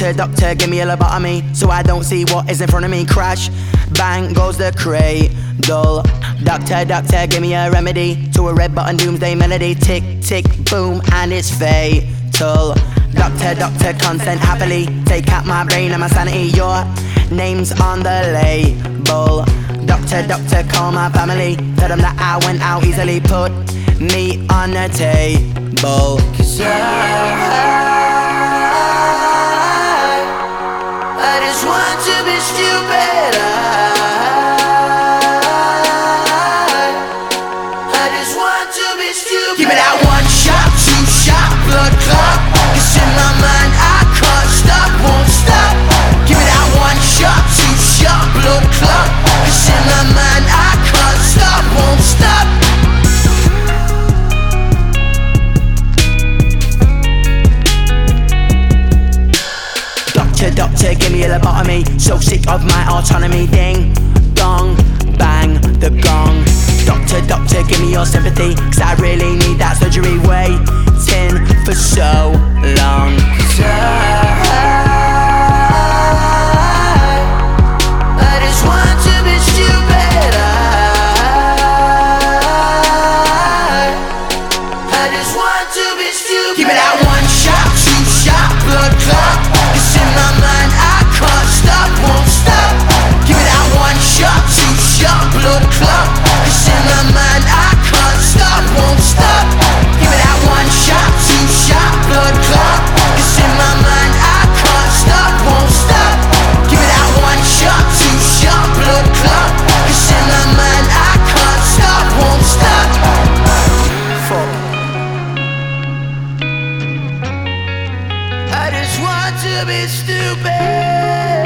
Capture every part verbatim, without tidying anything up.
Doctor, doctor, give me a lobotomy so I don't see what is in front of me. Crash, bang goes the cradle. Doctor, doctor, give me a remedy to a red button doomsday melody. Tick, tick, boom, and it's fatal. Doctor, doctor, consent happily. Take out my brain and my sanity. Your name's on the label. Doctor, doctor, call my family. Tell them that I went out easily. Put me on the table. Cause I, I just want to be stupid. I, I just want to be stupid. Give me that one shot, two shot, blood clot. Cause in my mind I can't stop, won't stop. Give me that one shot, two shot, blood clot. Cause in my mind I can't stop, won't stop. Doctor, doctor, give me a lobotomy. So sick of my autonomy. Ding, dong, bang, the gong. Doctor, doctor, give me your sympathy. Cause I really need that surgery. Waiting for so long. Cause I, I just want to be stupid. I, I just want to be stupid. Give me that one shot, two shot, blood clot. Cause in my mind I can't stop, won't stop. Give me that one shot, two shot, blood clot. Cause in my mind I can't stop, won't stop. Give me that one shot, two shot, blood clot. Cause in my mind I can't stop, won't stop. Give me that one shot, two shot, blood clot. Cause in my mind I can't stop, won't stop. Fuck. I just want to be stupid.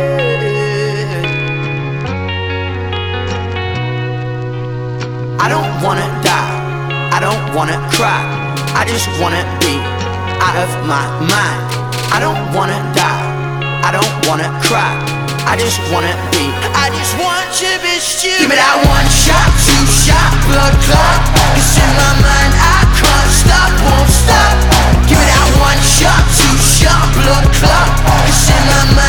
I don't wanna die, I don't wanna cry. I just wanna be out of my mind. I don't wanna die, I don't wanna cry. I just wanna be, I just want to be stupid. Give me that one shot, two shot, blood clot. Cause in my mind I can't stop, won't stop. Give me that one shot, two shot, blood clot. Cause in my mind